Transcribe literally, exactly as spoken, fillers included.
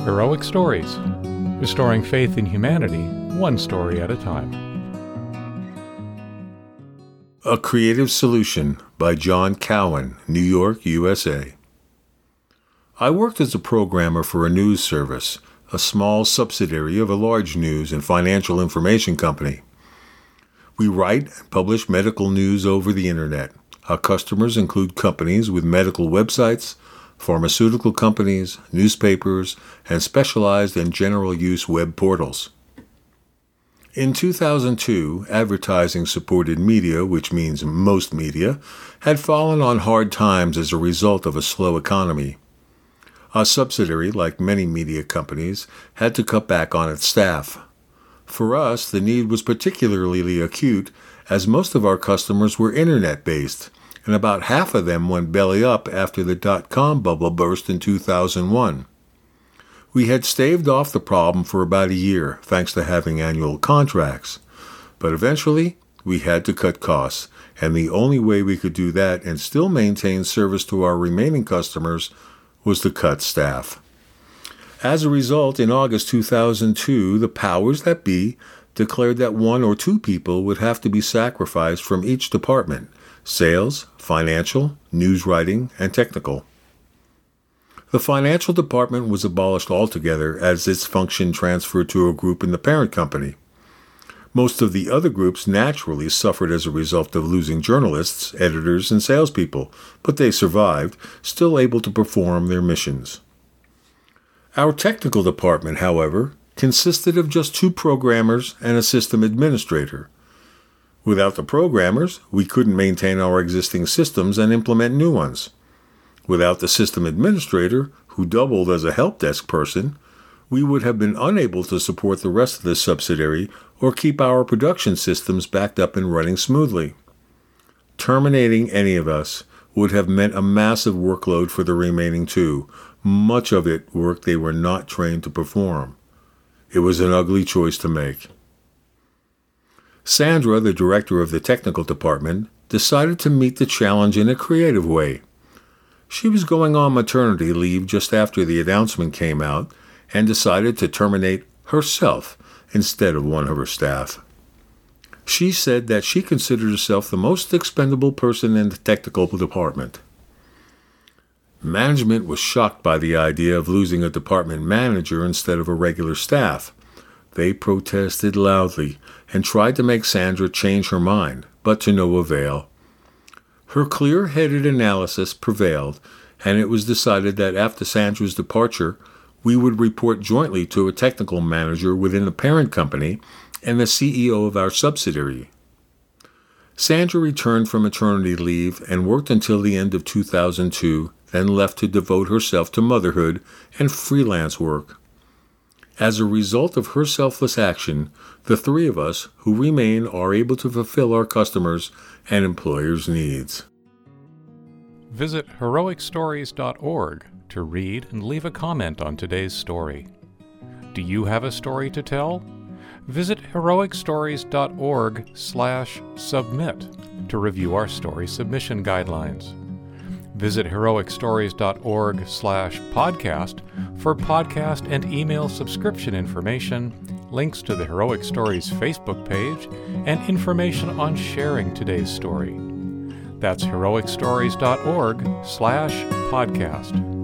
Heroic Stories, restoring faith in humanity, one story at a time. A Creative Solution by John Cowan, New York, U S A. I worked as a programmer for a news service, a small subsidiary of a large news and financial information company. We write and publish medical news over the internet. Our customers include companies with medical websites, pharmaceutical companies, newspapers, and specialized and general use web portals. In two thousand two, advertising-supported media, which means most media, had fallen on hard times as a result of a slow economy. Our subsidiary, like many media companies, had to cut back on its staff. For us, the need was particularly acute, as most of our customers were internet-based, and about half of them went belly up after the dot-com bubble burst in two thousand one. We had staved off the problem for about a year, thanks to having annual contracts. But eventually, we had to cut costs, and the only way we could do that and still maintain service to our remaining customers was to cut staff. As a result, in August two thousand two, the powers that be declared that one or two people would have to be sacrificed from each department: sales, financial, news writing, and technical. The financial department was abolished altogether as its function transferred to a group in the parent company. Most of the other groups naturally suffered as a result of losing journalists, editors, and salespeople, but they survived, still able to perform their missions. Our technical department, however, consisted of just two programmers and a system administrator. Without the programmers, we couldn't maintain our existing systems and implement new ones. Without the system administrator, who doubled as a help desk person, we would have been unable to support the rest of the subsidiary or keep our production systems backed up and running smoothly. Terminating any of us would have meant a massive workload for the remaining two, much of it work they were not trained to perform. It was an ugly choice to make. Sandra, the director of the technical department, decided to meet the challenge in a creative way. She was going on maternity leave just after the announcement came out and decided to terminate herself instead of one of her staff. She said that she considered herself the most expendable person in the technical department. Management was shocked by the idea of losing a department manager instead of a regular staff. They protested loudly and tried to make Sandra change her mind, but to no avail. Her clear-headed analysis prevailed, and it was decided that after Sandra's departure, we would report jointly to a technical manager within the parent company and the C E O of our subsidiary. Sandra returned from maternity leave and worked until the end of two thousand two, then left to devote herself to motherhood and freelance work. As a result of her selfless action, the three of us who remain are able to fulfill our customers' and employers' needs. Visit heroic stories dot org to read and leave a comment on today's story. Do you have a story to tell? Visit heroic stories dot org slash submit to review our story submission guidelines. Visit heroic stories dot org slash podcast for podcast and email subscription information, links to the Heroic Stories Facebook page, and information on sharing today's story. That's heroic stories dot org slash podcast.